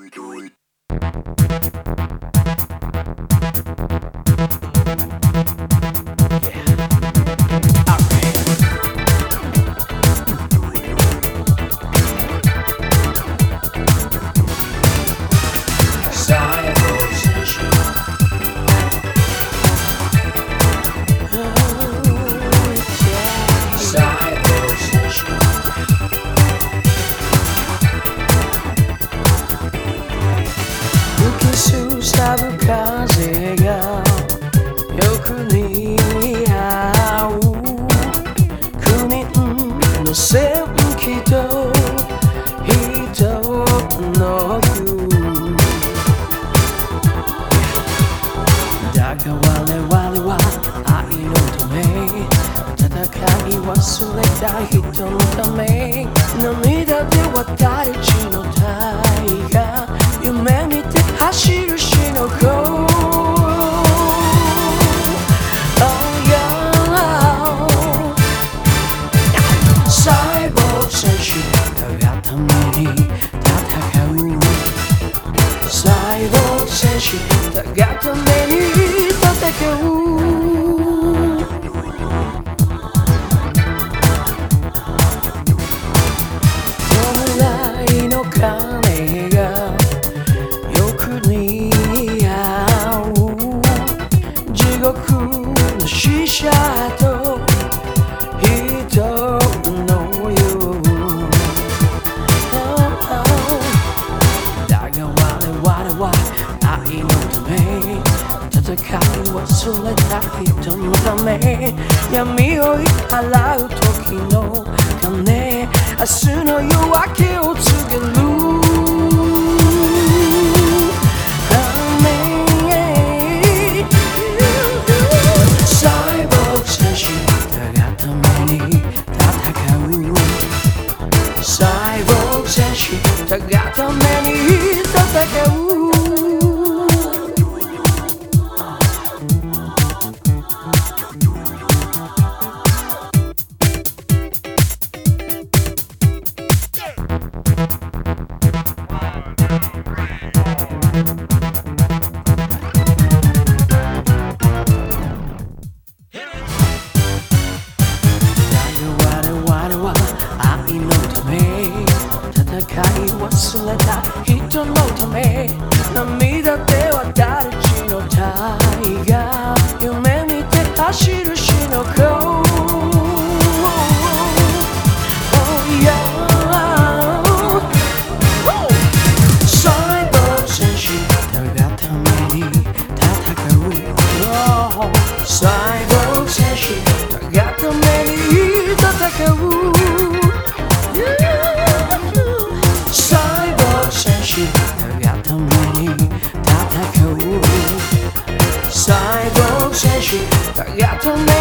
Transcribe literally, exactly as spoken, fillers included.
さぶ風がよく似合う九人の戦記と人の句だが我々は愛のため戦い忘れた人のため涙で私たちの大河夢見て走る死の子 Oh yeah 細胞戦士がために戦う細胞戦士がために戦う弔いの鐘が地獄の死者と人のよだが我々は愛のため戦い忘れた人のため闇を追い払う時の鐘明日の夜明けを告げる細胞戦士がために戦う戦い忘れた人のため涙では誰ちの大河夢見て走る死の子 Oh yeah 細胞戦士がために戦う細胞戦士がために戦うがために戦う細胞戦士がため